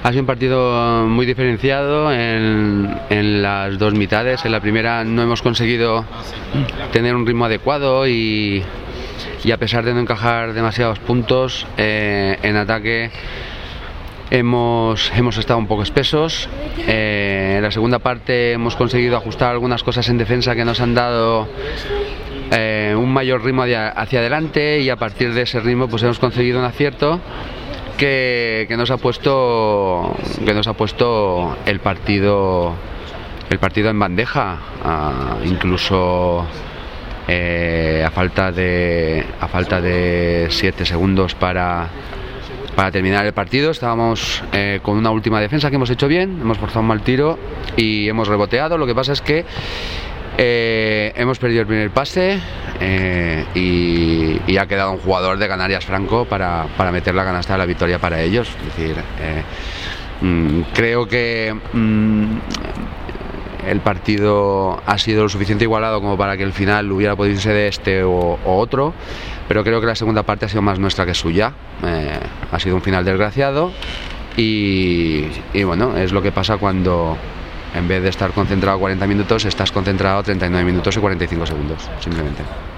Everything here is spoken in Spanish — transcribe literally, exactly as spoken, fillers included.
Ha sido un partido muy diferenciado en, en las dos mitades. En la primera no hemos conseguido tener un ritmo adecuado y, y a pesar de no encajar demasiados puntos, eh, en ataque hemos, hemos estado un poco espesos. Eh, en la segunda parte hemos conseguido ajustar algunas cosas en defensa que nos han dado eh, un mayor ritmo hacia, hacia adelante, y a partir de ese ritmo pues hemos conseguido un acierto Que, que nos ha puesto que nos ha puesto el partido el partido en bandeja, uh, incluso eh, a falta de a falta de siete segundos para para terminar el partido. Estábamos eh, con una última defensa que hemos hecho bien, hemos forzado un mal tiro y hemos reboteado. Lo que pasa es que Eh, hemos perdido el primer pase eh, y, y ha quedado un jugador de Canarias Franco para, para meter la canasta de la victoria para ellos. Es decir, eh, mm, creo que mm, el partido ha sido lo suficiente igualado como para que el final hubiera podido ser de este o, o otro, pero creo que la segunda parte ha sido más nuestra que suya. Eh, ha sido un final desgraciado y, y bueno, es lo que pasa cuando en vez de estar concentrado cuarenta minutos, estás concentrado treinta y nueve minutos y cuarenta y cinco segundos, simplemente.